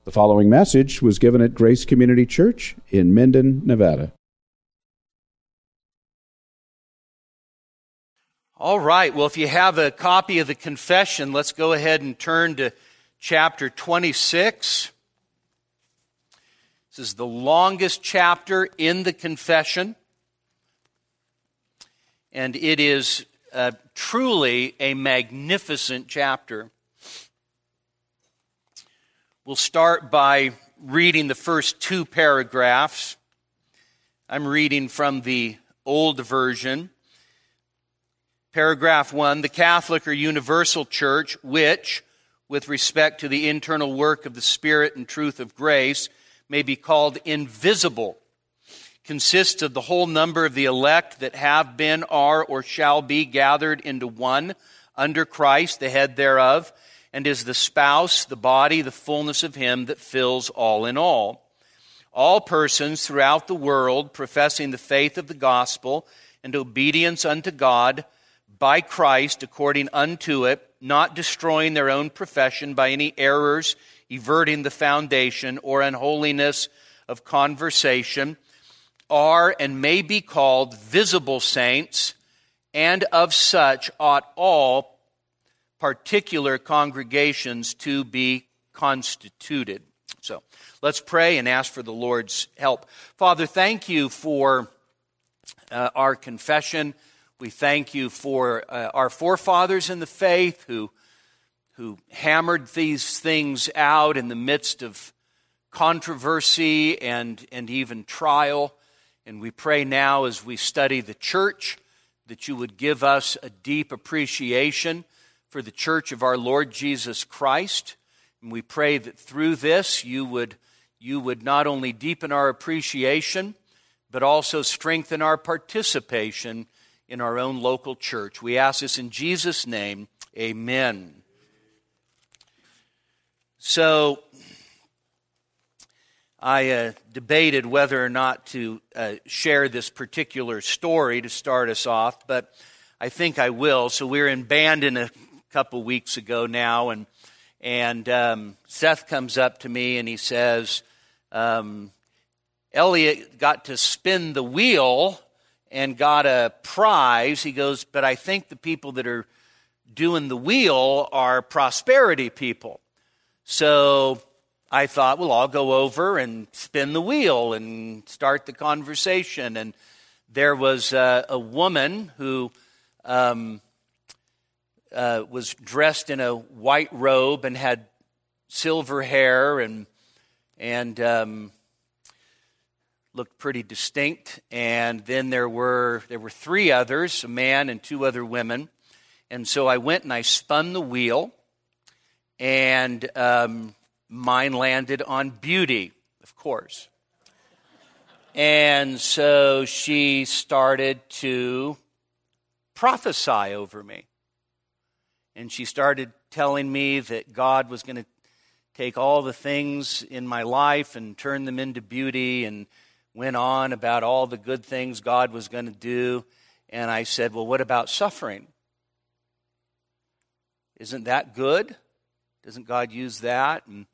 The following message was given at Grace Community Church in Minden, Nevada. All right, well, if you have a copy of the confession, let's go ahead and turn to chapter 26. This is the longest chapter in the confession, and it is truly a magnificent chapter. We'll start by reading the first two paragraphs. I'm reading from the old version. Paragraph 1, the Catholic or Universal Church, which, with respect to the internal work of the Spirit and truth of grace, may be called invisible, consists of the whole number of the elect that have been, are, or shall be gathered into one, under Christ, the head thereof, and is the spouse, the body, the fullness of Him that fills all in all. All persons throughout the world professing the faith of the gospel and obedience unto God by Christ according unto it, not destroying their own profession by any errors, everting the foundation, or unholiness of conversation, are and may be called visible saints, and of such ought all particular congregations to be constituted. So let's pray and ask for the Lord's help. Father, thank you for our confession. We thank you for our forefathers in the faith who hammered these things out in the midst of controversy and even trial. And we pray now as we study the church that you would give us a deep appreciation for the church of our Lord Jesus Christ. And we pray that through this you would not only deepen our appreciation, but also strengthen our participation in our own local church. We ask this in Jesus' name, amen. So, I debated whether or not to share this particular story to start us off, but I think I will. So we're in Bandon a couple weeks ago now, and Seth comes up to me and he says, Elliot got to spin the wheel and got a prize. He goes, but I think the people that are doing the wheel are prosperity people. So I thought, well, I'll go over and spin the wheel and start the conversation. And there was a woman who was dressed in a white robe and had silver hair and looked pretty distinct. And then there were three others, a man and two other women. And so I went and I spun the wheel, and mine landed on Beauty, of course. And so she started to prophesy over me. And she started telling me that God was going to take all the things in my life and turn them into beauty, and went on about all the good things God was going to do. And I said, well, what about suffering? Isn't that good? Doesn't God use that? And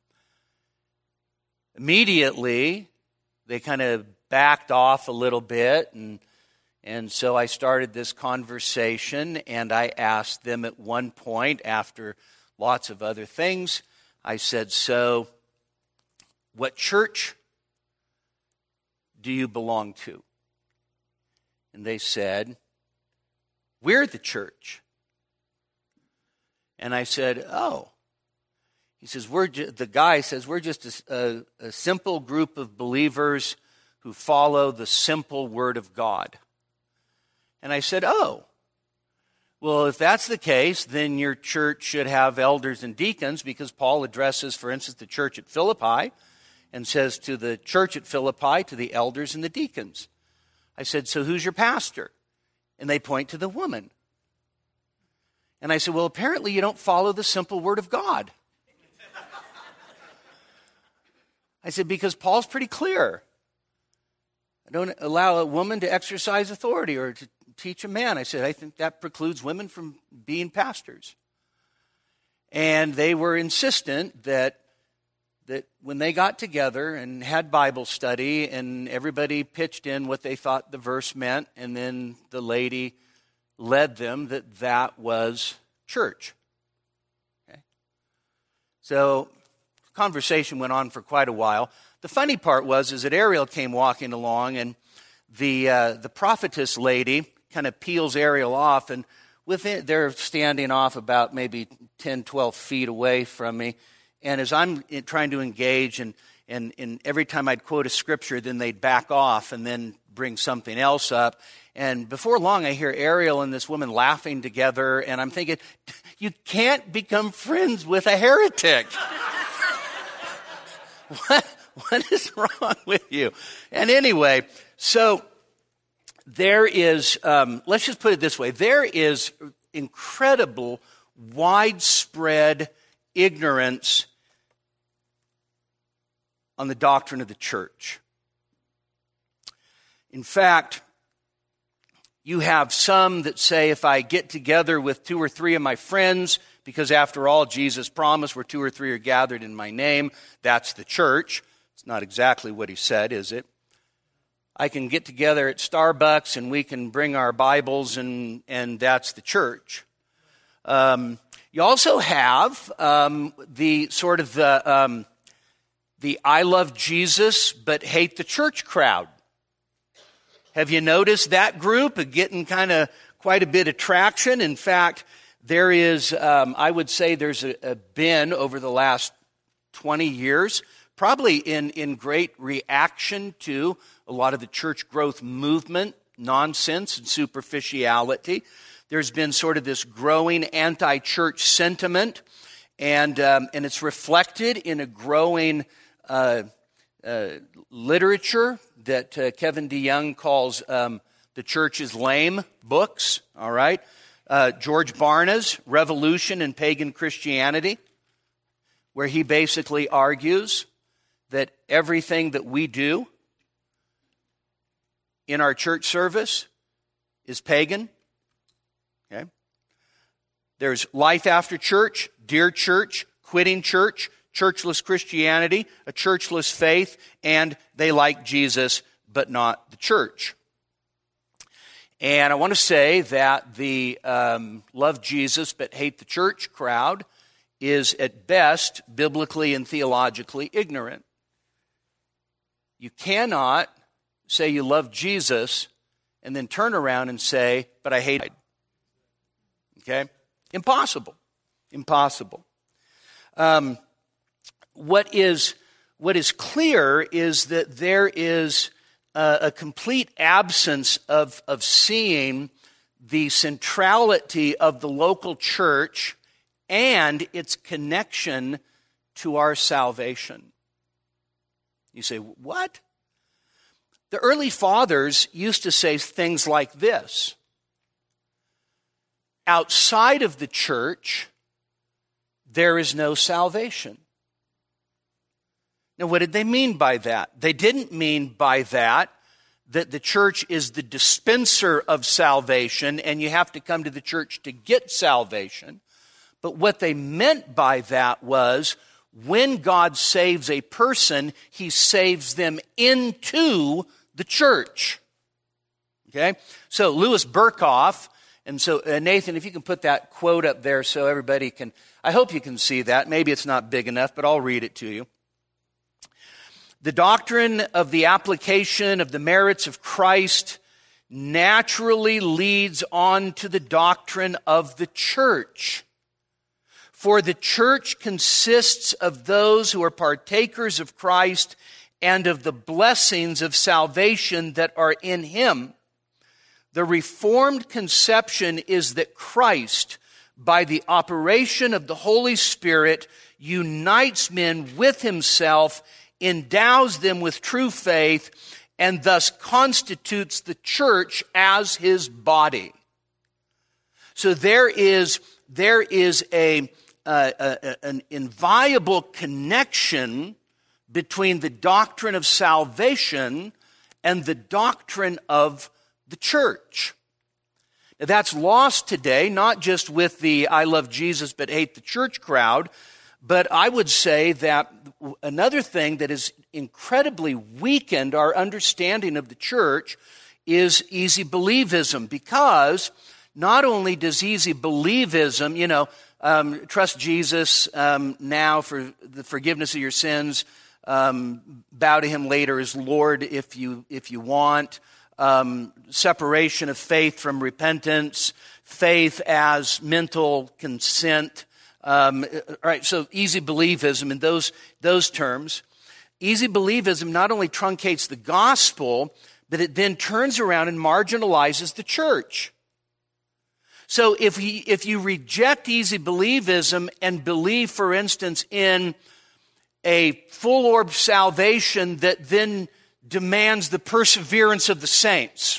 immediately, they kind of backed off a little bit, and so I started this conversation, and I asked them at one point, after lots of other things, I said, so what church do you belong to? And they said, we're the church. And I said, oh. He says, the guy says, we're just a simple group of believers who follow the simple word of God. And I said, oh, well, if that's the case, then your church should have elders and deacons, because Paul addresses, for instance, the church at Philippi and says to the church at Philippi, to the elders and the deacons. I said, so who's your pastor? And they point to the woman. And I said, well, apparently you don't follow the simple word of God. I said, because Paul's pretty clear. I don't allow a woman to exercise authority or to teach a man. I said, I think that precludes women from being pastors. And they were insistent that that when they got together and had Bible study and everybody pitched in what they thought the verse meant, and then the lady led them, that was church. Okay? So the conversation went on for quite a while. The funny part is that Ariel came walking along, and the prophetess lady kind of peels Ariel off, and they're standing off about maybe 10, 12 feet away from me. And as I'm trying to engage, and every time I'd quote a scripture, then they'd back off and then bring something else up. And before long, I hear Ariel and this woman laughing together, and I'm thinking, you can't become friends with a heretic. What is wrong with you? And anyway, so there is, let's just put it this way, there is incredible, widespread ignorance on the doctrine of the church. In fact, you have some that say, if I get together with 2 or 3 of my friends, because after all, Jesus promised where 2 or 3 are gathered in my name, that's the church. It's not exactly what he said, is it? I can get together at Starbucks and we can bring our Bibles and that's the church. You also have the sort of the I love Jesus but hate the church crowd. Have you noticed that group getting kind of quite a bit of traction? In fact, there is, I would say there's been over the last 20 years, probably in great reaction to a lot of the church growth movement, nonsense and superficiality. There's been sort of this growing anti-church sentiment, and it's reflected in a growing literature that Kevin DeYoung calls The Church is Lame books, all right? George Barna's Revolution in Pagan Christianity, where he basically argues that everything that we do in our church service is pagan. Okay? There's life after church, dear church, quitting church, churchless Christianity, a churchless faith, and they like Jesus but not the church. And I want to say that the love Jesus but hate the church crowd is at best biblically and theologically ignorant. You cannot say you love Jesus and then turn around and say, but I hate it. Okay? Impossible. Impossible. What is clear is that there is a complete absence of seeing the centrality of the local church and its connection to our salvation. You say, what? The early fathers used to say things like this: outside of the church, there is no salvation. Now, what did they mean by that? They didn't mean by that the church is the dispenser of salvation and you have to come to the church to get salvation. But what they meant by that was when God saves a person, he saves them into the church. Okay? So Louis Berkhoff, and so Nathan, if you can put that quote up there so everybody can, I hope you can see that. Maybe it's not big enough, but I'll read it to you. The doctrine of the application of the merits of Christ naturally leads on to the doctrine of the church. For the church consists of those who are partakers of Christ and of the blessings of salvation that are in him. The Reformed conception is that Christ, by the operation of the Holy Spirit, unites men with himself, endows them with true faith, and thus constitutes the church as his body. So there is an inviolable connection between the doctrine of salvation and the doctrine of the church. Now, that's lost today, not just with the I love Jesus but hate the church crowd, but I would say that another thing that has incredibly weakened our understanding of the church is easy believism, because not only does easy believism, trust Jesus now for the forgiveness of your sins, bow to him later as Lord if you want, separation of faith from repentance, faith as mental consent. All right, so easy believism in those terms. Easy believism not only truncates the gospel, but it then turns around and marginalizes the church. So if you reject easy believism and believe, for instance, in a full-orbed salvation that then demands the perseverance of the saints.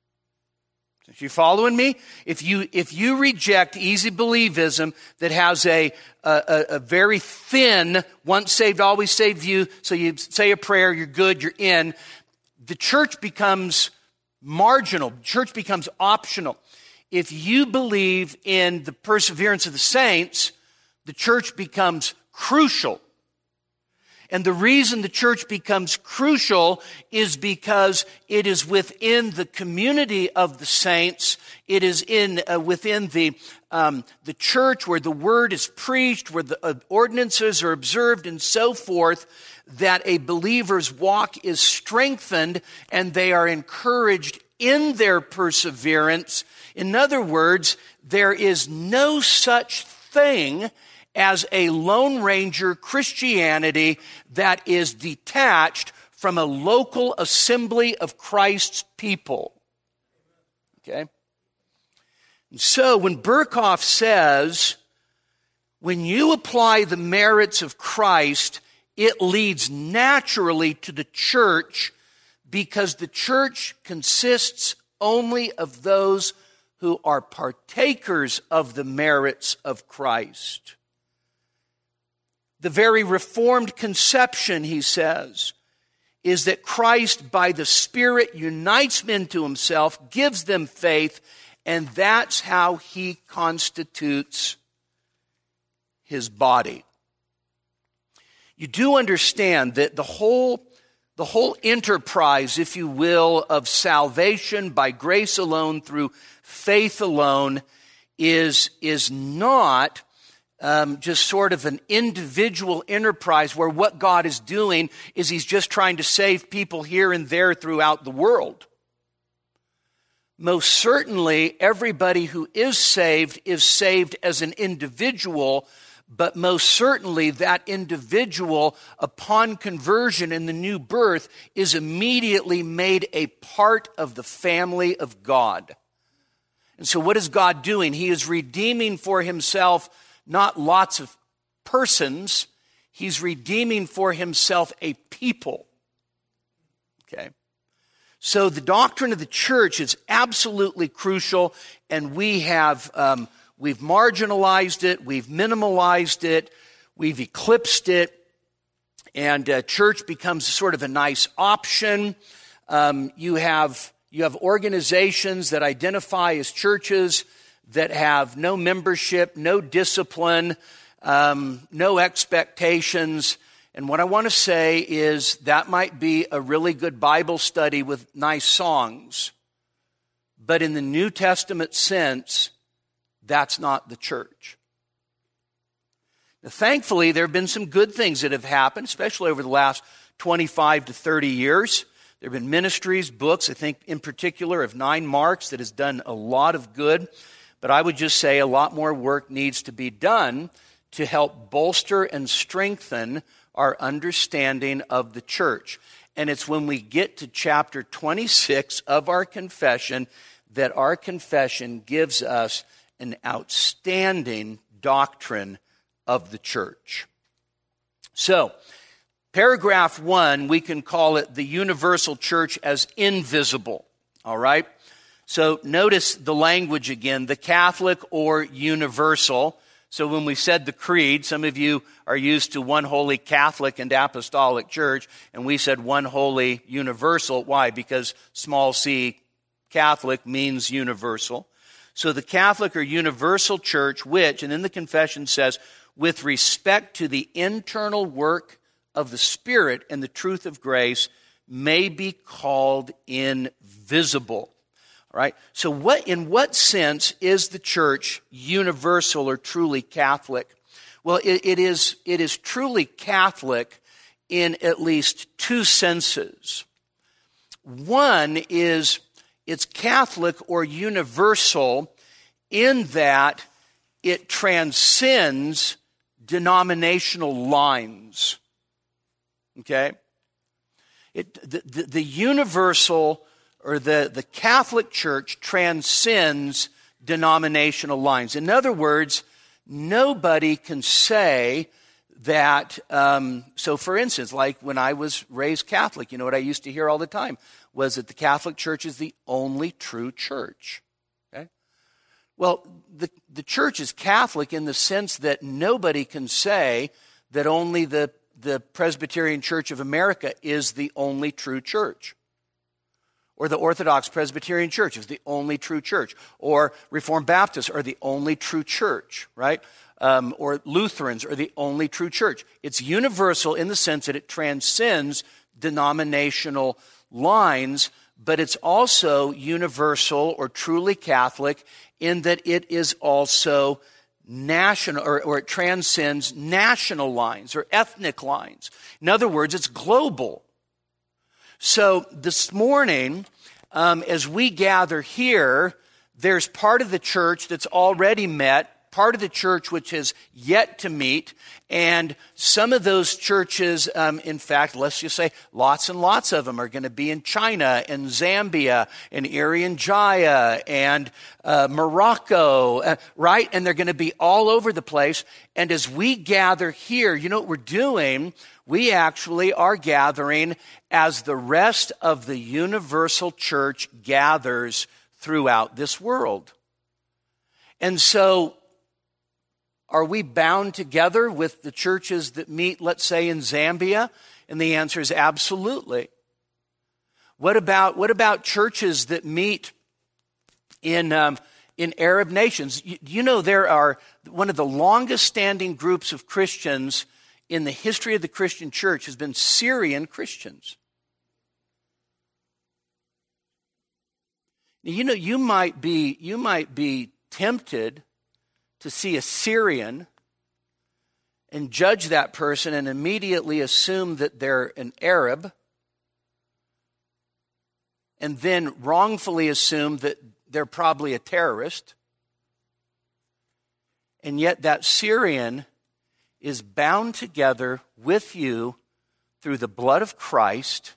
Are you following me? If you reject easy believism that has a very thin, once saved, always saved view, so you say a prayer, you're good, you're in, the church becomes marginal. The church becomes optional. If you believe in the perseverance of the saints, the church becomes crucial. And the reason the church becomes crucial is because it is within the community of the saints. It is within the church where the word is preached, where the ordinances are observed and so forth, that a believer's walk is strengthened and they are encouraged in their perseverance. In other words, there is no such thing as a Lone Ranger Christianity that is detached from a local assembly of Christ's people. Okay? And so when Berkhoff says, when you apply the merits of Christ, it leads naturally to the church, because the church consists only of those who are partakers of the merits of Christ. The very Reformed conception, he says, is that Christ, by the Spirit, unites men to himself, gives them faith, and that's how he constitutes his body. You do understand that the whole enterprise, if you will, of salvation by grace alone through faith alone is not just sort of an individual enterprise where what God is doing is he's just trying to save people here and there throughout the world. Most certainly, everybody who is saved as an individual, but most certainly that individual, upon conversion in the new birth, is immediately made a part of the family of God. And so what is God doing? He is redeeming for himself not lots of persons, he's redeeming for himself a people. Okay? So the doctrine of the church is absolutely crucial, and we've marginalized it, we've minimalized it, we've eclipsed it, and church becomes sort of a nice option. You have organizations that identify as churches that have no membership, no discipline, no expectations. And what I want to say is that might be a really good Bible study with nice songs. But in the New Testament sense, that's not the church. Now, thankfully, there have been some good things that have happened, especially over the last 25 to 30 years. There have been ministries, books, I think in particular of 9 Marks, that has done a lot of good. But I would just say a lot more work needs to be done to help bolster and strengthen our understanding of the church. And it's when we get to chapter 26 of our confession that our confession gives us an outstanding doctrine of the church. So, paragraph 1, we can call it the universal church as invisible. All right? So notice the language again, the Catholic or universal. So when we said the creed, some of you are used to one holy Catholic and Apostolic Church, and we said one holy universal. Why? Because small c Catholic means universal. So the Catholic or universal church, which, and then the confession says, with respect to the internal work of the Spirit and the truth of grace may be called invisible. All right? So in what sense is the church universal or truly Catholic? Well, it is truly Catholic in at least two senses. One is it's Catholic or universal in that it transcends denominational lines. Okay? The universal or the Catholic Church transcends denominational lines. In other words, nobody can say that, so for instance, like when I was raised Catholic, you know what I used to hear all the time was that the Catholic Church is the only true church. Okay? Well, the church is Catholic in the sense that nobody can say that only the Presbyterian Church of America is the only true church. Or the Orthodox Presbyterian Church is the only true church. Or Reformed Baptists are the only true church, right? Or Lutherans are the only true church. It's universal in the sense that it transcends denominational lines, but it's also universal or truly Catholic in that it is also national, or it transcends national lines or ethnic lines. In other words, it's global. So this morning, as we gather here, there's part of the church that's already met, part of the church which has yet to meet, and some of those churches, in fact, let's just say lots and lots of them are going to be in China and Zambia and Irian Jaya and Morocco, right? And they're going to be all over the place. And as we gather here, you know what we're doing? We actually are gathering as the rest of the universal church gathers throughout this world. And so, are we bound together with the churches that meet, let's say, in Zambia? And the answer is absolutely. What about churches that meet in Arab nations? You know, there are one of the longest standing groups of Christians in the history of the Christian church has been Syrian Christians. You know, you might be tempted to see a Syrian and judge that person and immediately assume that they're an Arab, and then wrongfully assume that they're probably a terrorist. And yet that Syrian is bound together with you through the blood of Christ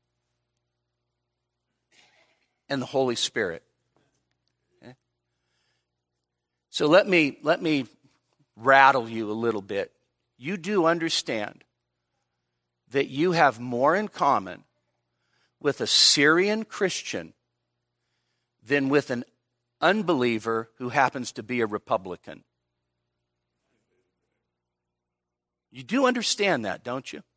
and the Holy Spirit. Okay? So let me rattle you a little bit. You do understand that you have more in common with a Syrian Christian than with an unbeliever who happens to be a Republican. You do understand that, don't you?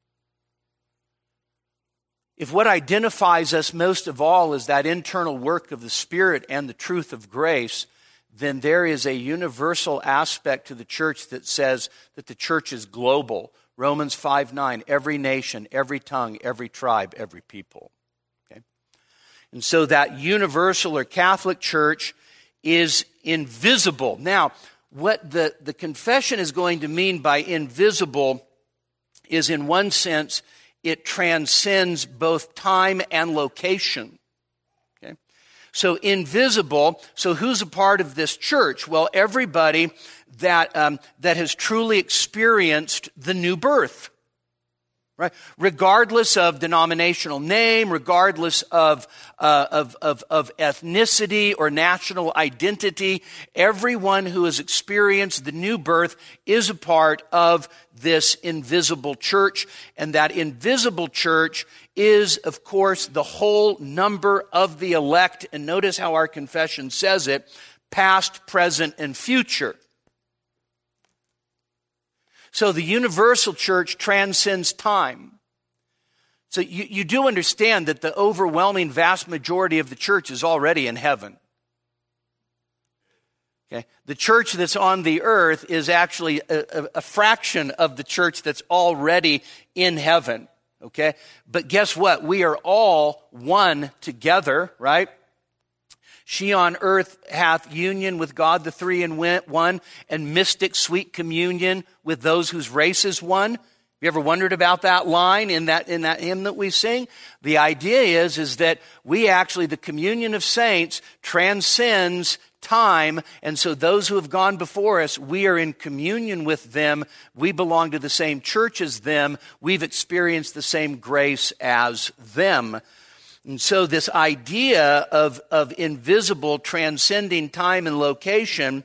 If what identifies us most of all is that internal work of the Spirit and the truth of grace, then there is a universal aspect to the church that says that the church is global. Romans 5:9, every nation, every tongue, every tribe, every people. Okay? And so that universal or Catholic church is invisible. Now, what the confession is going to mean by invisible is, in one sense, it transcends both time and location. Okay? So invisible, so who's a part of this church? Well, everybody that has truly experienced the new birth. Right? Regardless of denominational name, regardless of ethnicity or national identity, everyone who has experienced the new birth is a part of this invisible church. And that invisible church is, of course, the whole number of the elect. And notice how our confession says it, past, present, and future. So the universal church transcends time. So you do understand that the overwhelming vast majority of the church is already in heaven. Okay? The church that's on the earth is actually a fraction of the church that's already in heaven. Okay? But guess what? We are all one together, right? She on earth hath union with God the three in one, and mystic sweet communion with those whose race is one. You ever wondered about that line in that hymn that we sing? The idea is that we actually, the communion of saints transcends time, and so those who have gone before us, we are in communion with them. We belong to the same church as them. We've experienced the same grace as them. And so this idea of invisible transcending time and location,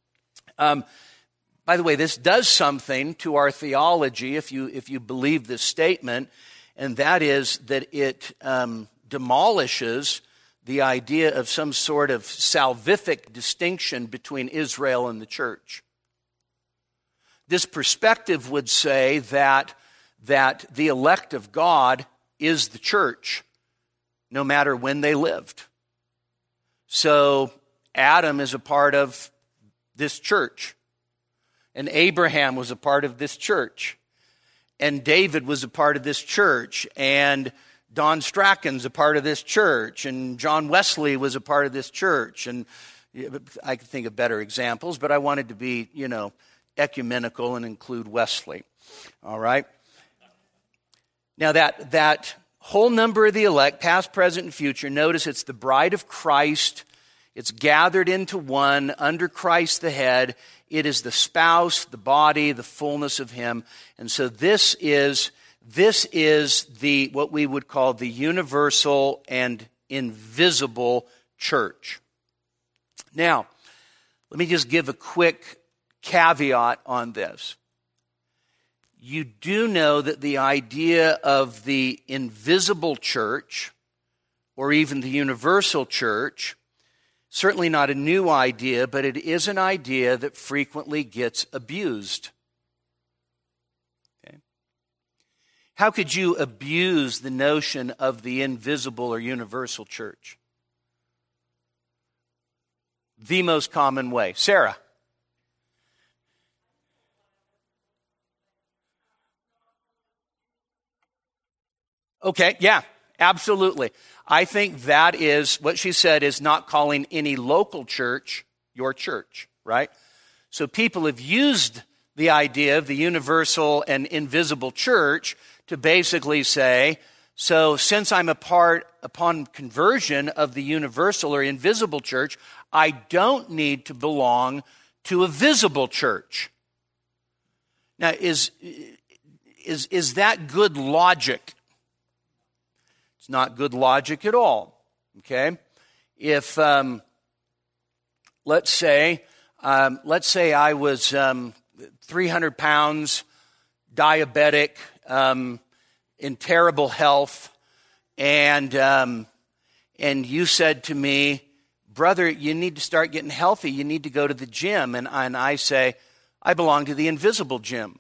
by the way, this does something to our theology if you believe this statement, and that is that it demolishes the idea of some sort of salvific distinction between Israel and the church. This perspective would say that the elect of God is the church, no matter when they lived. So Adam is a part of this church, and Abraham was a part of this church, and David was a part of this church, and Don Strachan's a part of this church, and John Wesley was a part of this church, and I could think of better examples, but I wanted to be, ecumenical and include Wesley. All right? Now that whole number of the elect, past, present, and future, notice it's the bride of Christ. It's gathered into one under Christ the head. It is the spouse, the body, the fullness of him. And so this is the what we would call the universal and invisible church. Now, let me just give a quick caveat on this. You do know that the idea of the invisible church, or even the universal church, certainly not a new idea, but it is an idea that frequently gets abused. Okay? How could you abuse the notion of the invisible or universal church? The most common way. Sarah. Okay, yeah, absolutely. I think that is, what she said is not calling any local church your church, right? So people have used the idea of the universal and invisible church to basically say, so since I'm a part, upon conversion of the universal or invisible church, I don't need to belong to a visible church. Now, is that good logic? It's not good logic at all, okay? If, let's say I was 300 pounds, diabetic, in terrible health, and you said to me, brother, you need to start getting healthy. You need to go to the gym. And I say, I belong to the invisible gym.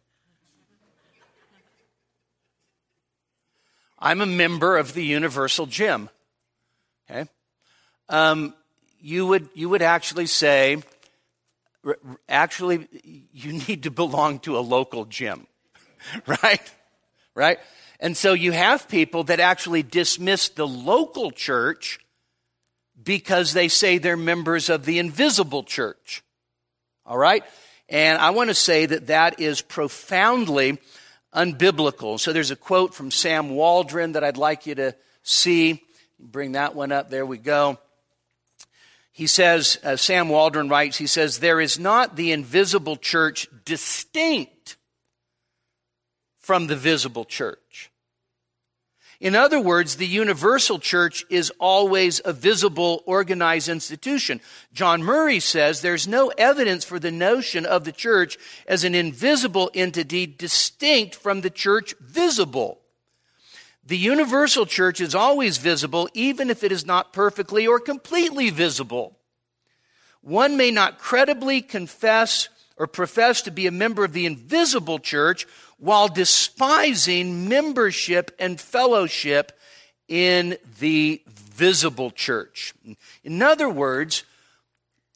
I'm a member of the universal gym. Okay? You would actually say, actually, you need to belong to a local gym. Right? Right? And so you have people that actually dismiss the local church because they say they're members of the invisible church. All right? And I want to say that is profoundly unbiblical. So there's a quote from Sam Waldron that I'd like you to see. Bring that one up. There we go. He says, Sam Waldron writes, he says, there is not the invisible church distinct from the visible church. In other words, the universal church is always a visible, organized institution. John Murray says there's no evidence for the notion of the church as an invisible entity distinct from the church visible. The universal church is always visible, even if it is not perfectly or completely visible. One may not credibly confess or profess to be a member of the invisible church while despising membership and fellowship in the visible church. In other words,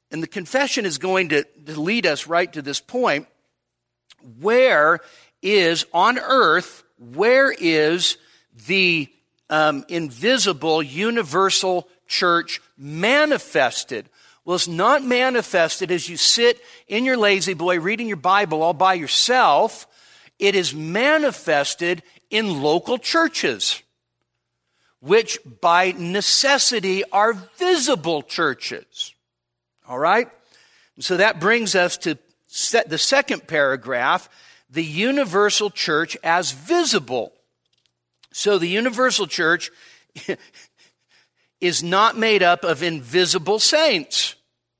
And the confession is going to lead us right to this point. Where is, on earth, where is the invisible universal church manifested? Well, it's not manifested as you sit in your lazy boy reading your Bible all by yourself. It is manifested in local churches, which by necessity are visible churches. All right? And so that brings us to the second paragraph, the universal church as visible. So the universal church is not made up of invisible saints,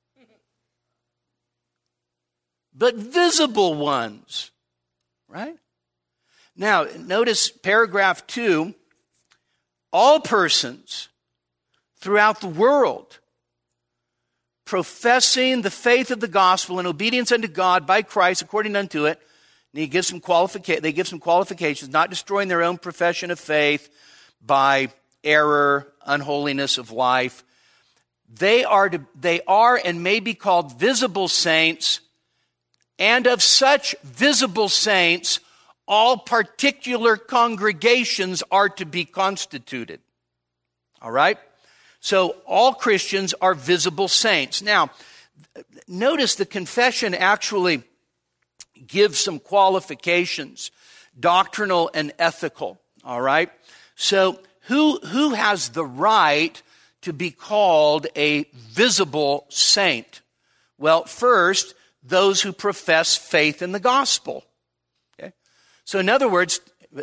but visible ones, right? Now, notice paragraph 2, all persons throughout the world professing the faith of the gospel and obedience unto God by Christ according unto it. And they give some qualifications, not destroying their own profession of faith by error, unholiness of life. They are and may be called visible saints, and of such visible saints, all particular congregations are to be constituted. All right? So all Christians are visible saints. Now, notice the confession actually gives some qualifications, doctrinal and ethical. All right? So who has the right to be called a visible saint? Well, first, those who profess faith in the gospel. Okay? So in other words,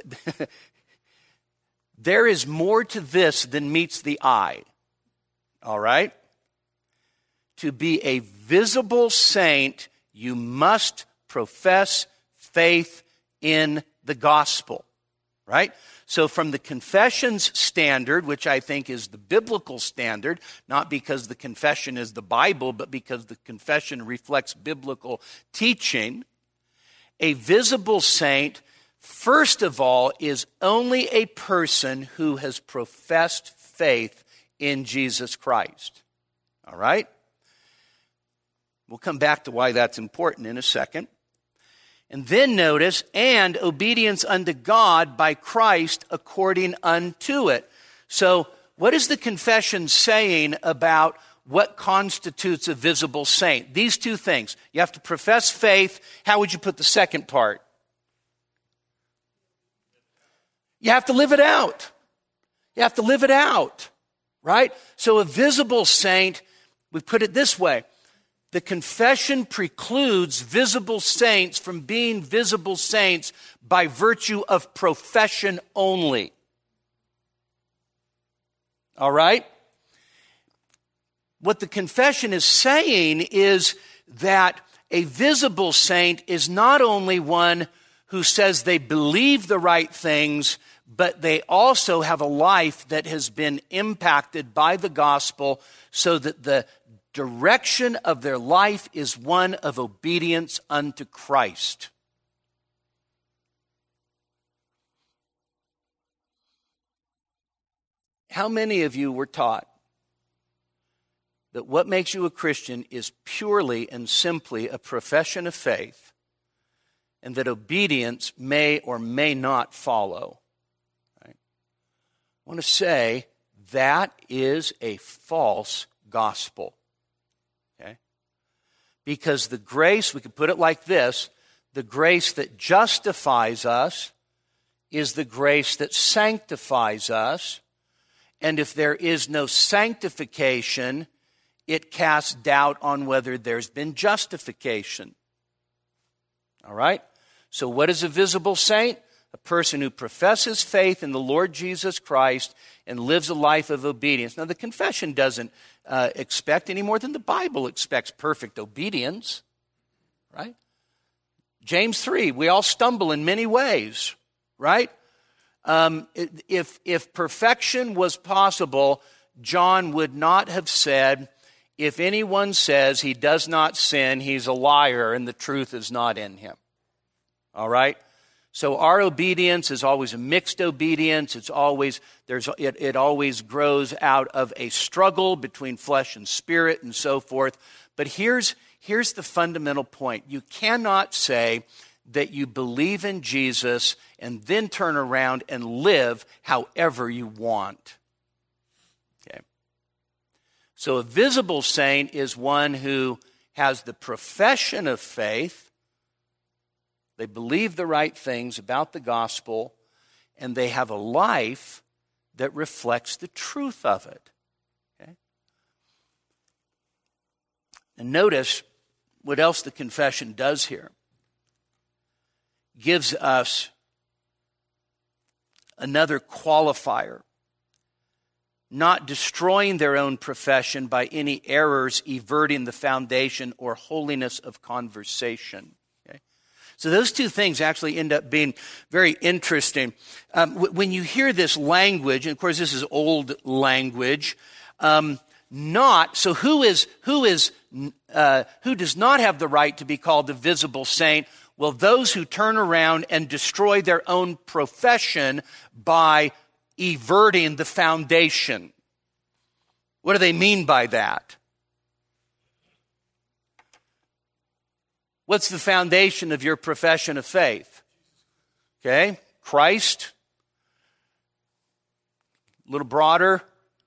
there is more to this than meets the eye. All right? To be a visible saint, you must profess faith in the gospel. Right? So from the confession's standard, which I think is the biblical standard, not because the confession is the Bible, but because the confession reflects biblical teaching, a visible saint, first of all, is only a person who has professed faith in Jesus Christ. All right? We'll come back to why that's important in a second. And then notice, and obedience unto God by Christ according unto it. So what is the confession saying about what constitutes a visible saint? These two things. You have to profess faith. How would you put the second part? You have to live it out. You have to live it out. Right? So a visible saint, we put it this way. The confession precludes visible saints from being visible saints by virtue of profession only. All right? What the confession is saying is that a visible saint is not only one who says they believe the right things, but they also have a life that has been impacted by the gospel so that the direction of their life is one of obedience unto Christ. How many of you were taught that what makes you a Christian is purely and simply a profession of faith, and that obedience may or may not follow? Right? I want to say that is a false gospel. Okay? Because the grace, we could put it like this, the grace that justifies us is the grace that sanctifies us. And if there is no sanctification, it casts doubt on whether there's been justification. All right? So what is a visible saint? A person who professes faith in the Lord Jesus Christ and lives a life of obedience. Now, the confession doesn't expect any more than the Bible expects perfect obedience. Right? James 3, we all stumble in many ways. Right? If perfection was possible, John would not have said, if anyone says he does not sin, he's a liar and the truth is not in him. All right? So our obedience is always a mixed obedience. It always grows out of a struggle between flesh and spirit and so forth. But here's the fundamental point. You cannot say that you believe in Jesus and then turn around and live however you want. Okay. So a visible saint is one who has the profession of faith. They believe the right things about the gospel, and they have a life that reflects the truth of it. Okay? And notice what else the confession does here. Gives us another qualifier. Not destroying their own profession by any errors everting the foundation or holiness of conversation. Okay? So those two things actually end up being very interesting. When you hear this language, and of course this is old language, who does not have the right to be called the visible saint? Well, those who turn around and destroy their own profession by everting the foundation. What do they mean by that? What's the foundation of your profession of faith? Okay, Christ. A little broader.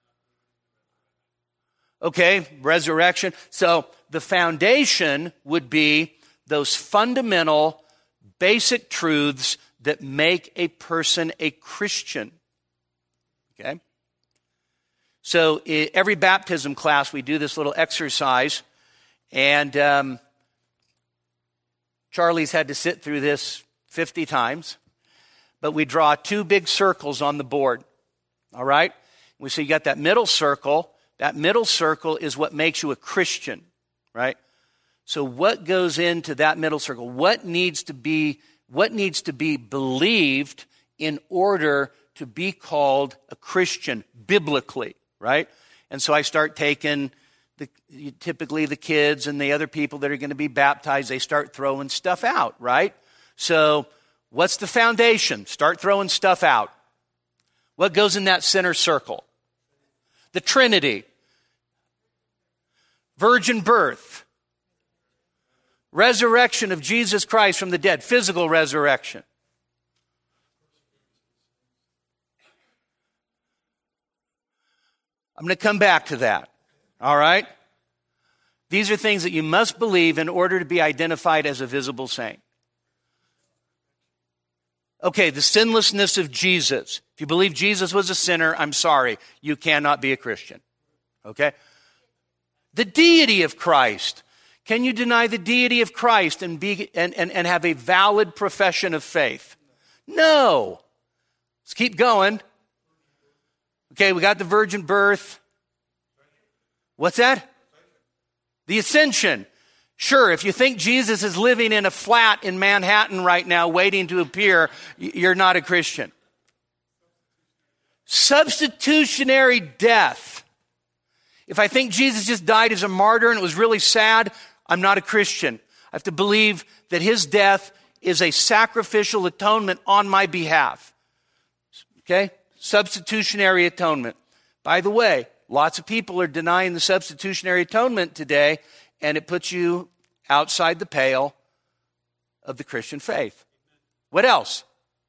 Okay, resurrection. So the foundation would be those fundamental, basic truths that make a person a Christian. Okay? So every baptism class, we do this little exercise, and Charlie's had to sit through this 50 times, but we draw two big circles on the board, all right? We say you got that middle circle. That middle circle is what makes you a Christian, right? So what goes into that middle circle? What needs to be believed in order to be called a Christian biblically, right? And so I start taking typically the kids and the other people that are going to be baptized, they start throwing stuff out, right? So what's the foundation? Start throwing stuff out. What goes in that center circle? The Trinity. Virgin birth. Resurrection of Jesus Christ from the dead. Physical resurrection. I'm going to come back to that. All right? These are things that you must believe in order to be identified as a visible saint. Okay, the sinlessness of Jesus. If you believe Jesus was a sinner, I'm sorry, you cannot be a Christian. Okay? The deity of Christ. Can you deny the deity of Christ and have a valid profession of faith? No. Let's keep going. Okay, we got the virgin birth. What's that? The ascension. Sure, if you think Jesus is living in a flat in Manhattan right now waiting to appear, you're not a Christian. Substitutionary death. If I think Jesus just died as a martyr and it was really sad, I'm not a Christian. I have to believe that his death is a sacrificial atonement on my behalf. Okay? Substitutionary atonement. By the way, lots of people are denying the substitutionary atonement today, and it puts you outside the pale of the Christian faith. What else?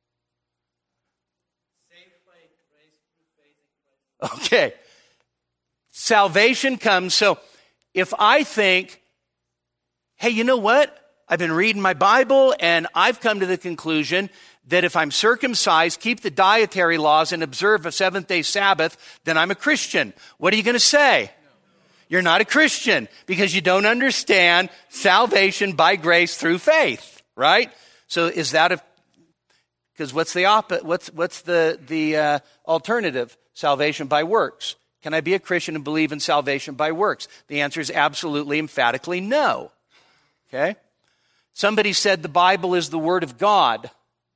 Okay. Salvation comes. So if I think, hey, you know what? I've been reading my Bible, and I've come to the conclusion that if I'm circumcised, keep the dietary laws, and observe a seventh-day Sabbath, then I'm a Christian. What are you going to say? You're not a Christian because you don't understand salvation by grace through faith, right? So is that because what's the opposite? What's the alternative? Salvation by works. Can I be a Christian and believe in salvation by works? The answer is absolutely, emphatically no. Okay? Somebody said the Bible is the Word of God.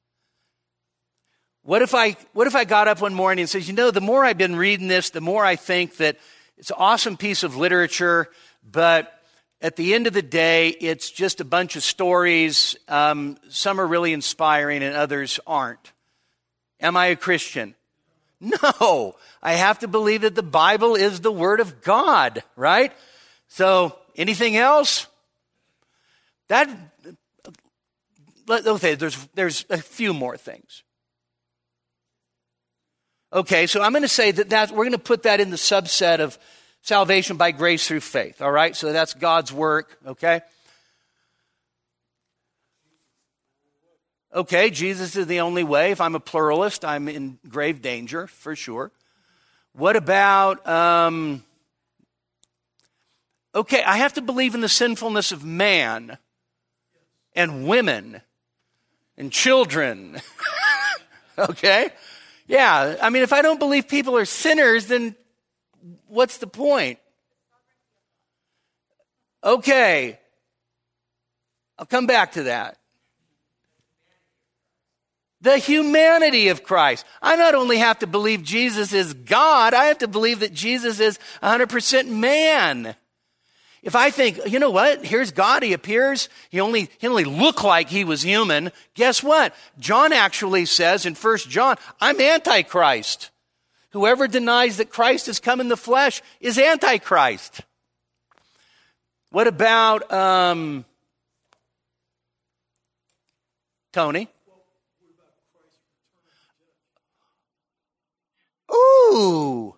What if I got up one morning and says, you know, the more I've been reading this, the more I think that it's an awesome piece of literature, but at the end of the day, it's just a bunch of stories. Some are really inspiring and others aren't. Am I a Christian? No. I have to believe that the Bible is the Word of God, right? So Anything else? Okay, there's a few more things. Okay, so I'm going to say that we're going to put that in the subset of salvation by grace through faith, all right? So that's God's work, okay? Okay, Jesus is the only way. If I'm a pluralist, I'm in grave danger, for sure. What about, okay, I have to believe in the sinfulness of man and women and children, okay? Yeah, I mean, if I don't believe people are sinners, then what's the point? Okay, I'll come back to that. The humanity of Christ. I not only have to believe Jesus is God, I have to believe that Jesus is 100% man. If I think, you know what, here's God, he appears, he only looked like he was human, guess what? John actually says in 1 John, I'm Antichrist. Whoever denies that Christ has come in the flesh is Antichrist. What about, Tony? Ooh.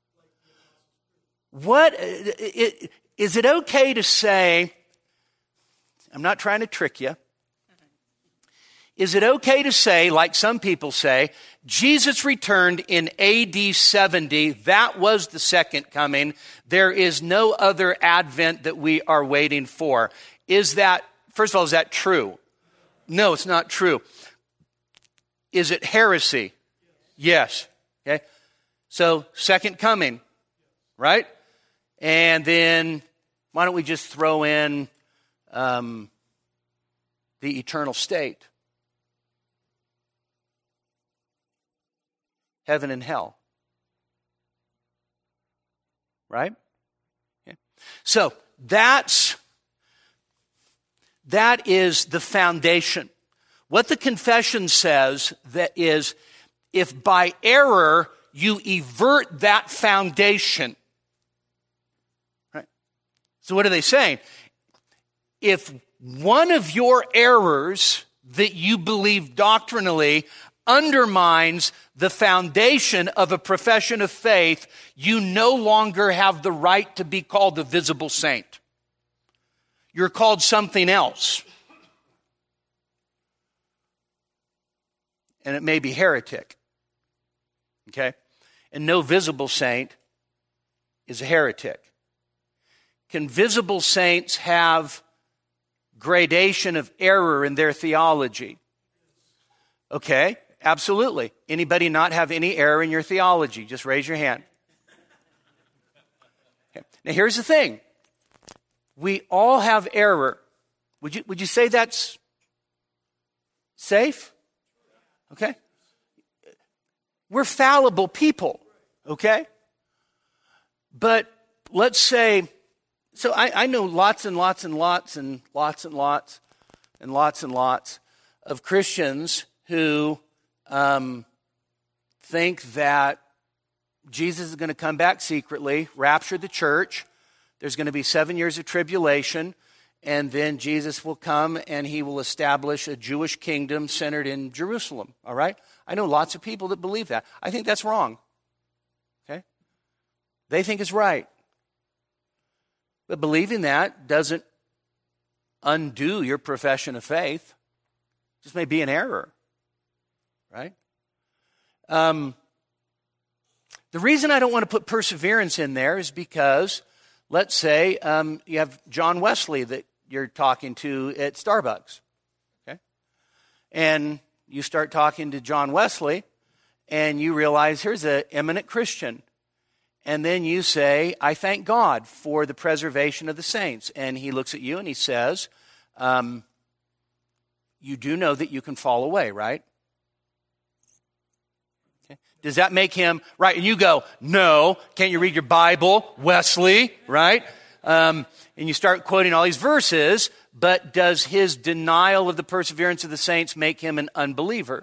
Is it okay to say, I'm not trying to trick you. Is it okay to say, like some people say, Jesus returned in AD 70. That was the second coming. There is no other advent that we are waiting for. Is that, first of all, is that true? No, it's not true. Is it heresy? Yes. Okay. So, second coming, right? And then, why don't we just throw in the eternal state? Heaven and hell. Right? Okay. So, that is the foundation. What the confession says that is, if by error you evert that foundation. Right? So what are they saying? If one of your errors that you believe doctrinally undermines the foundation of a profession of faith, you no longer have the right to be called a visible saint. You're called something else. And it may be heretic. Okay? And no visible saint is a heretic. Can visible saints have gradation of error in their theology? Okay, absolutely. Anybody not have any error in your theology? Just raise your hand. Okay. Now here's the thing. We all have error. Would you say that's safe? Okay. We're fallible people, okay? But let's say, so I know lots and lots and lots and lots and lots and lots and lots of Christians who think that Jesus is going to come back secretly, rapture the church, there's going to be 7 years of tribulation, and then Jesus will come and he will establish a Jewish kingdom centered in Jerusalem, all right? I know lots of people that believe that. I think that's wrong, okay? They think it's right. But believing that doesn't undo your profession of faith. It just may be an error, right? The reason I don't want to put perseverance in there is because, let's say, you have John Wesley that you're talking to at Starbucks, okay? And you start talking to John Wesley, and you realize here's an eminent Christian. And then you say, I thank God for the preservation of the saints. And he looks at you and he says, you do know that you can fall away, right? Okay. Does that make him, right? And you go, no, can't you read your Bible, Wesley, right? And you start quoting all these verses, but does his denial of the perseverance of the saints make him an unbeliever?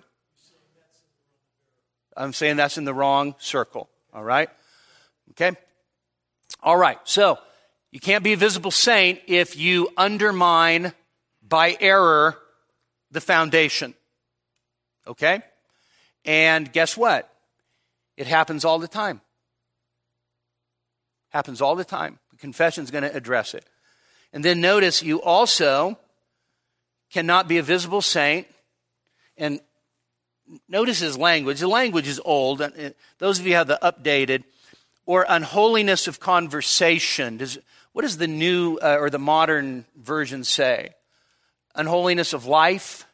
I'm saying that's in the wrong circle, all right? Okay? All right, so You can't be a visible saint if you undermine by error the foundation. Okay? And guess what? It happens all the time. Happens all the time. The confession's going to address it. And then notice you also cannot be a visible saint. And notice his language. The language is old. Those of you who have the updated. Or unholiness of conversation. What does the new or the modern version say? Unholiness of life?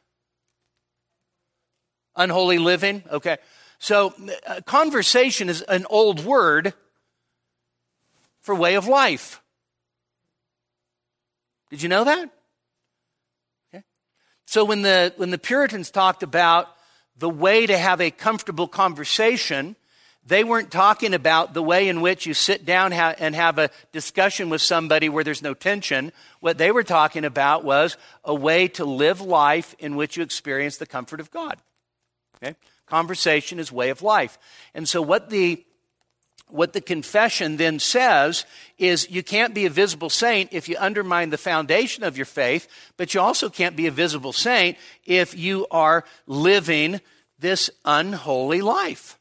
Unholy living? Okay. So conversation is an old word for way of life. Did you know that? Okay. So when the Puritans talked about the way to have a comfortable conversation, they weren't talking about the way in which you sit down and have a discussion with somebody where there's no tension. What they were talking about was a way to live life in which you experience the comfort of God. Okay? Conversation is way of life. And so what the confession then says is you can't be a visible saint if you undermine the foundation of your faith, but you also can't be a visible saint if you are living this unholy life.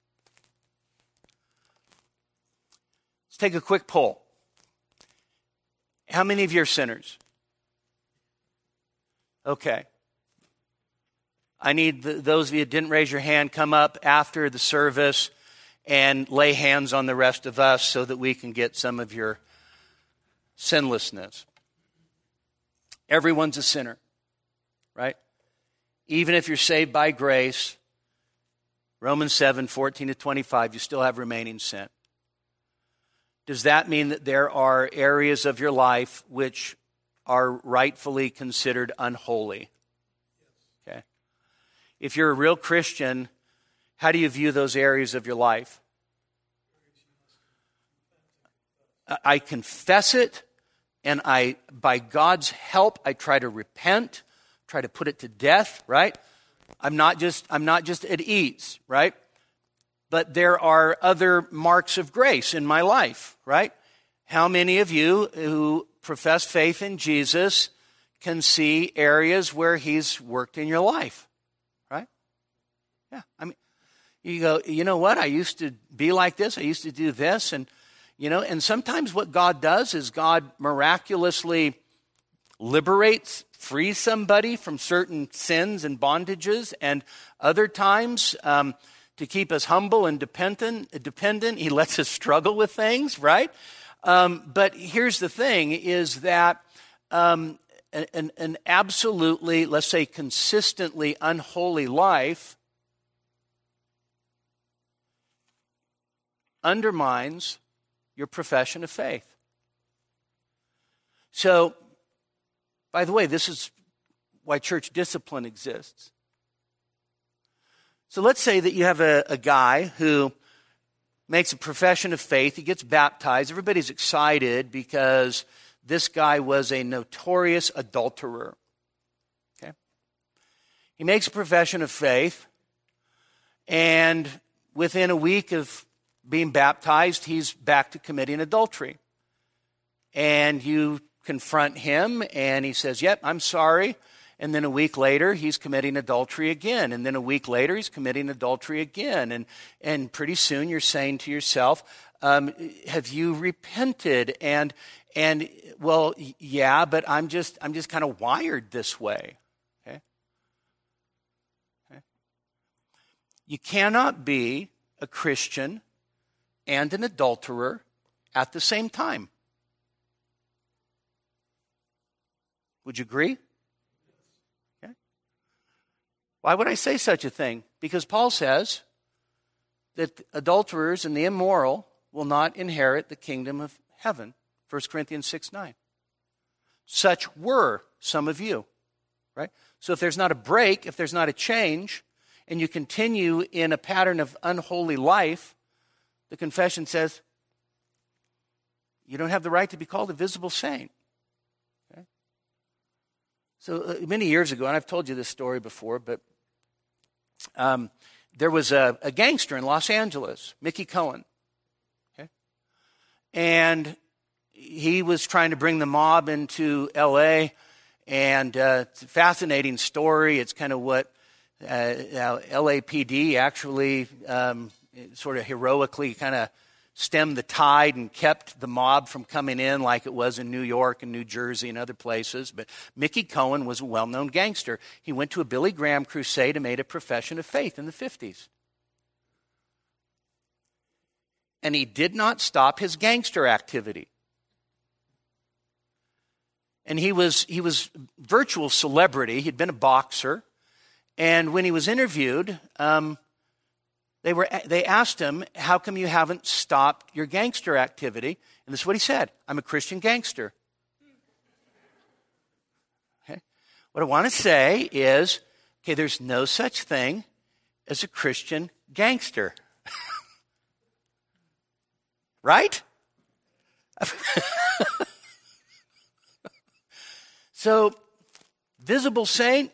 Let's take a quick poll. How many of you are sinners? Okay. I need those of you who didn't raise your hand, come up after the service and lay hands on the rest of us so that we can get some of your sinlessness. Everyone's a sinner, right? Even if you're saved by grace, Romans 7:14-25, you still have remaining sin. Does that mean that there are areas of your life which are rightfully considered unholy? Okay. If you're a real Christian, how do you view those areas of your life? I confess it, and by God's help, I try to repent, try to put it to death, right? I'm not just at ease, right? But there are other marks of grace in my life, right? How many of you who profess faith in Jesus can see areas where He's worked in your life, right? Yeah, I mean, you go, you know what? I used to be like this. I used to do this. And, and sometimes what God does is God miraculously liberates, frees somebody from certain sins and bondages. And other times, to keep us humble and dependent, He lets us struggle with things, right? But here's the thing, is that an absolutely, let's say, consistently unholy life undermines your profession of faith. So, by the way, this is why church discipline exists. So let's say that you have a guy who makes a profession of faith. He gets baptized. Everybody's excited because this guy was a notorious adulterer. Okay? He makes a profession of faith, and within a week of being baptized, he's back to committing adultery. And you confront him, and he says, yep, I'm sorry. And then a week later, he's committing adultery again. And then a week later, he's committing adultery again. And pretty soon you're saying to yourself, have you repented? And well, yeah, but I'm just kind of wired this way. Okay? You cannot be a Christian and an adulterer at the same time. Would you agree? Okay. Why would I say such a thing? Because Paul says that adulterers and the immoral will not inherit the kingdom of heaven. 1 Corinthians 6:9. Such were some of you, right? So if there's not a break, if there's not a change, and you continue in a pattern of unholy life, the confession says you don't have the right to be called a visible saint. Okay? So many years ago, and I've told you this story before, but there was a gangster in Los Angeles, Mickey Cohen. Okay? And he was trying to bring the mob into L.A., and it's a fascinating story. It's kind of what LAPD actually sort of heroically kind of stemmed the tide and kept the mob from coming in like it was in New York and New Jersey and other places. But Mickey Cohen was a well-known gangster. He went to a Billy Graham crusade and made a profession of faith in the 50s. And he did not stop his gangster activity. And he was virtual celebrity. He'd been a boxer. And when he was interviewed, they asked him, how come you haven't stopped your gangster activity? And this is what he said: I'm a Christian gangster. Okay? What I want to say is, okay, there's no such thing as a Christian gangster. Right? So, visible saint,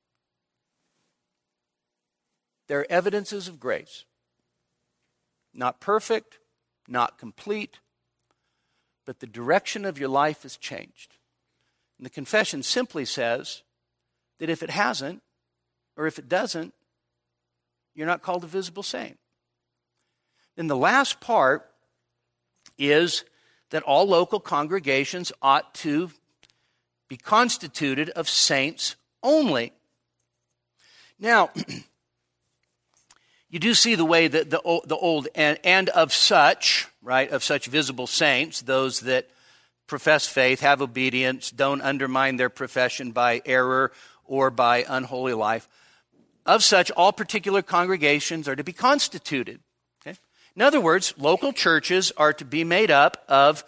they're evidences of grace. Not perfect, not complete, but the direction of your life has changed. And the confession simply says that if it hasn't, or if it doesn't, you're not called a visible saint. Then the last part is that all local congregations ought to be constituted of saints only. Now, you do see the way that the old and of such, right, of such visible saints, those that profess faith, have obedience, don't undermine their profession by error or by unholy life. Of such, all particular congregations are to be constituted. Okay? In other words, local churches are to be made up of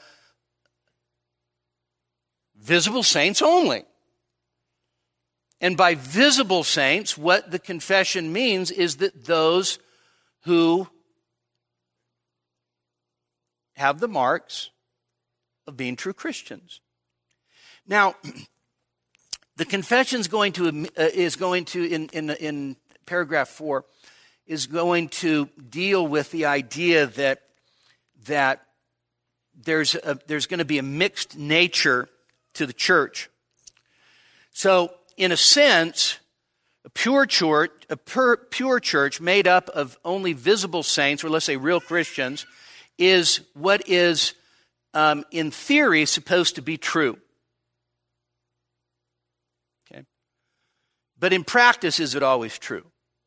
visible saints only. And by visible saints, what the confession means is that those who have the marks of being true Christians. Now, the confession is going to in paragraph 4 is going to deal with the idea that there's going to be a mixed nature to the church. So, in a sense, a pure church made up of only visible saints, or let's say real Christians, is what is, in theory, supposed to be true. Okay? But in practice, is it always true?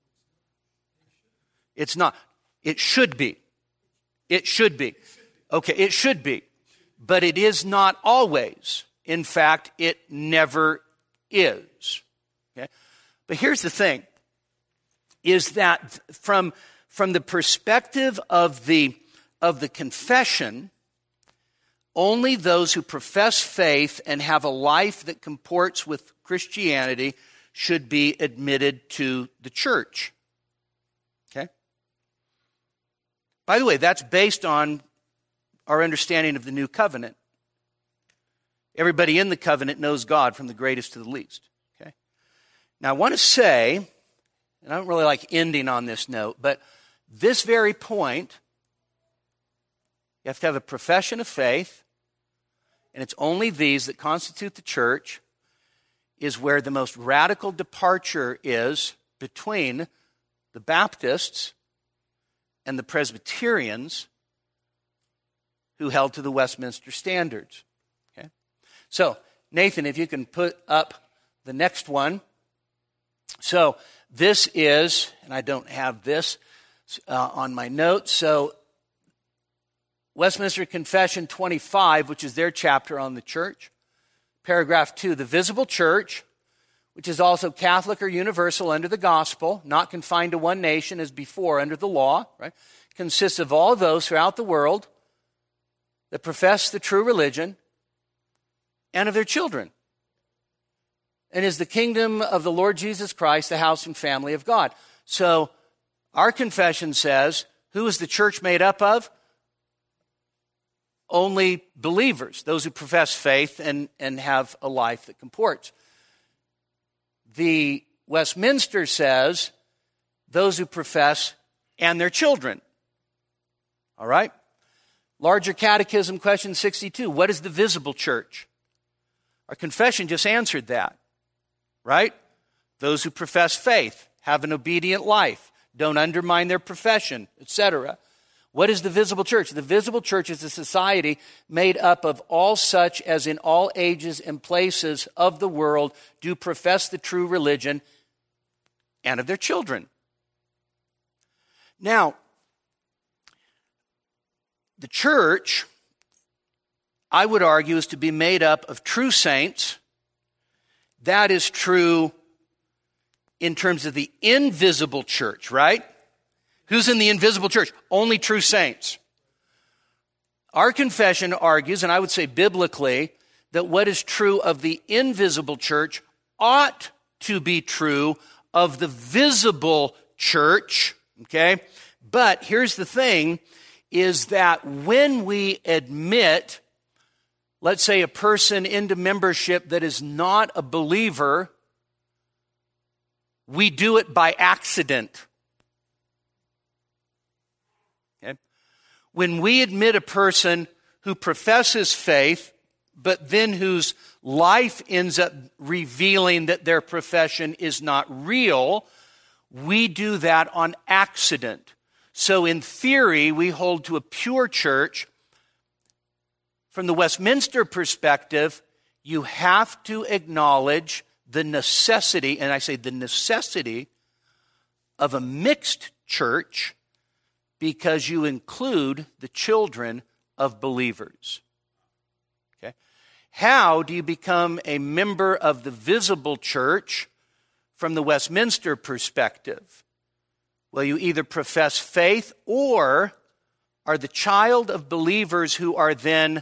It's not. It should be. It should be. Okay, it should be. But it is not always. In fact, it never is. Okay? But here's the thing, is that from the perspective of the confession, only those who profess faith and have a life that comports with Christianity should be admitted to the church. Okay? By the way, that's based on our understanding of the new covenant. Everybody in the covenant knows God from the greatest to the least. Okay? Now I want to say, and I don't really like ending on this note, but this very point, you have to have a profession of faith, and it's only these that constitute the church, is where the most radical departure is between the Baptists and the Presbyterians who held to the Westminster Standards. So, Nathan, if you can put up the next one. So, this is, and I don't have this on my notes, so Westminster Confession 25, which is their chapter on the church. Paragraph 2, the visible church, which is also Catholic or universal under the gospel, not confined to one nation as before under the law, right, consists of all those throughout the world that profess the true religion and of their children, and is the kingdom of the Lord Jesus Christ, the house and family of God. So our confession says, who is the church made up of? Only believers, those who profess faith and have a life that comports. The Westminster says, those who profess and their children. All right? Larger Catechism, question 62. What is the visible church? Our confession just answered that, right? Those who profess faith, have an obedient life, don't undermine their profession, etc. What is the visible church? The visible church is a society made up of all such as in all ages and places of the world do profess the true religion and of their children. Now, the church, I would argue, is to be made up of true saints. That is true in terms of the invisible church, right? Who's in the invisible church? Only true saints. Our confession argues, and I would say biblically, that what is true of the invisible church ought to be true of the visible church, okay? But here's the thing, is that when we admit, let's say, a person into membership that is not a believer, we do it by accident. Okay? When we admit a person who professes faith, but then whose life ends up revealing that their profession is not real, we do that on accident. So in theory, we hold to a pure church. From the Westminster perspective, you have to acknowledge the necessity, and I say the necessity, of a mixed church because you include the children of believers. Okay? How do you become a member of the visible church from the Westminster perspective? Well, you either profess faith or are the child of believers who are then,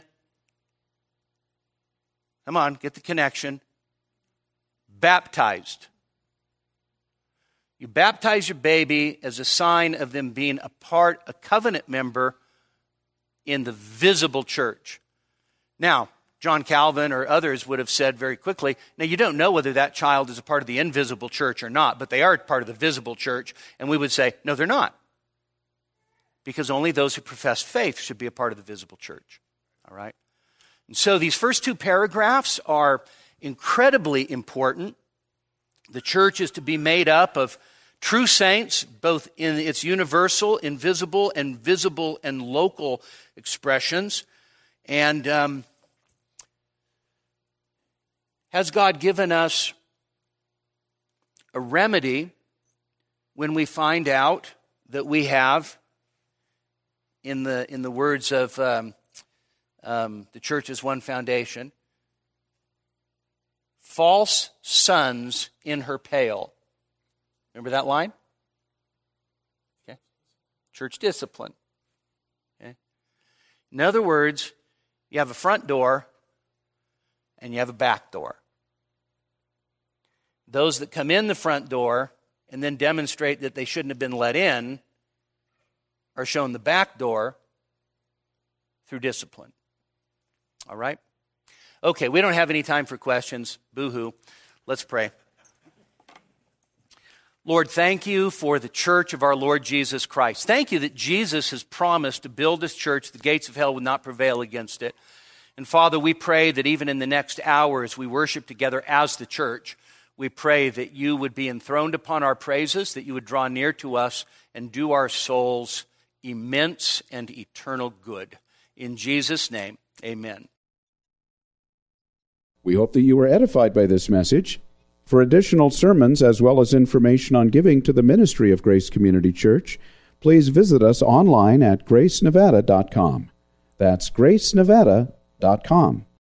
come on, get the connection, baptized. You baptize your baby as a sign of them being a covenant member in the visible church. Now, John Calvin or others would have said very quickly, now you don't know whether that child is a part of the invisible church or not, but they are part of the visible church. And we would say, no, they're not. Because only those who profess faith should be a part of the visible church. All right? And so these first two paragraphs are incredibly important. The church is to be made up of true saints, both in its universal, invisible, and visible and local expressions. And has God given us a remedy when we find out that we have, in the words of the church's one foundation, false sons in her pale? Remember that line? Okay. Church discipline. Okay. In other words, you have a front door and you have a back door. Those that come in the front door and then demonstrate that they shouldn't have been let in are shown the back door through discipline. All right? Okay, we don't have any time for questions. Boo-hoo. Let's pray. Lord, thank you for the church of our Lord Jesus Christ. Thank you that Jesus has promised to build this church. The gates of hell would not prevail against it. And Father, we pray that even in the next hour as we worship together as the church, we pray that you would be enthroned upon our praises, that you would draw near to us and do our souls immense and eternal good. In Jesus' name, amen. We hope that you were edified by this message. For additional sermons as well as information on giving to the ministry of Grace Community Church, please visit us online at gracenevada.com. That's gracenevada.com.